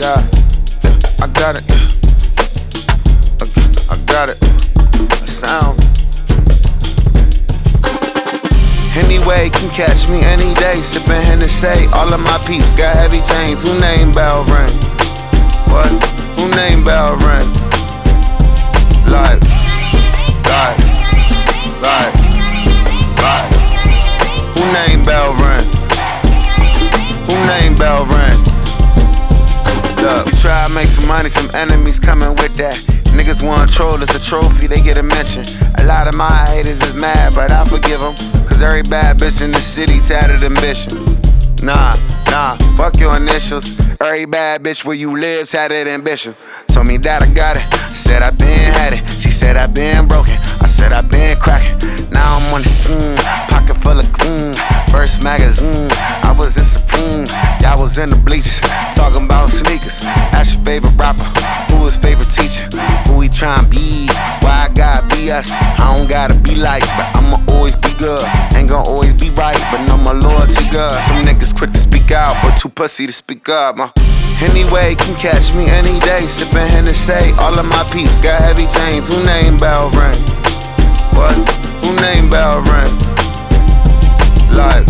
Yeah, I got it. Okay, I got it. The sound. Anyway, can catch me any day, sippin' Hennessy. All of my peeps got heavy chains. Who name bell ring? What? Who name bell ring? Like. Who name bell ring? Who name bell ring? Look, we try to make some money, some enemies coming with that. Niggas want troll, it's a trophy, they get a mention. A lot of my haters is mad, but I forgive them. Cause every bad bitch in the city tatted ambition. Nah, fuck your initials. Every bad bitch where you live tatted ambition. Told me that I got it, I said I been had it. She said I been broken, I said I been cracking. Now I'm on the scene, pocket full of green. First magazine, I was in Supreme. Y'all was in the bleachers, talking about sneakers. Ask your favorite rapper, who his favorite teacher? Who he tryna be? Why I gotta be us? I don't gotta be like, but I'ma always be good. Ain't gon' always be right, but know my loyalty good. Some niggas quick to speak out, but too pussy to speak up, Anyway, can catch me any day, sippin' Hennessy. All of my peeps got heavy chains. Who name bell ring? What? Who name bell ring? Like.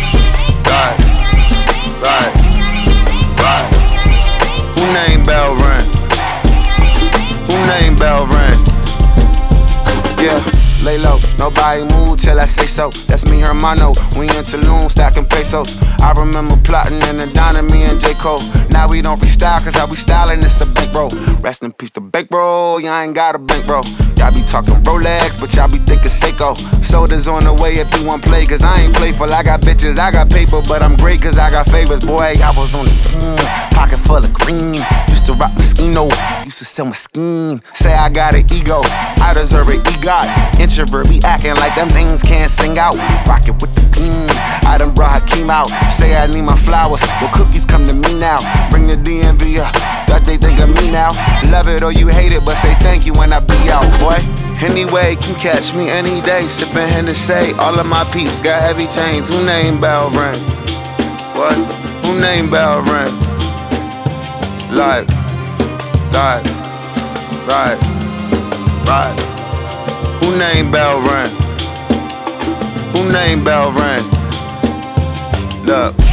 Who name bell ring? Who name bell ring? Yeah, lay low, nobody move till I say so. That's me, hermano, we in Tulum stacking pesos. I remember plotting in the diner, me and J. Cole. Now we don't freestyle, cause how we styling, it's a bankroll. Rest in peace to bankroll, y'all ain't got a bankroll. Y'all be talking Rolex, but y'all be thinking Seiko. Soda's on the way if you want play, cause I ain't playful. I got bitches, I got paper, but I'm great cause I got favors. Boy, I was on the scene, pocket full of green. Used to rock Moschino, used to sell my scheme. Say I got an ego, I deserve an EGOT. Introvert be acting like them things can't sing out. Rock it with the beam, I done brought Hakeem out. Say I need my flowers, well cookies come to me now. Bring the DMV up, that they think of me now. Love it or you hate it, but say thank you when I be out, boy. Anyway, can catch me any day, sippin' Hennessy. All of my peeps got heavy chains. Who name bell ring? What? Who name bell ring? Like. Who name bell ring? Who name bell ring? Look.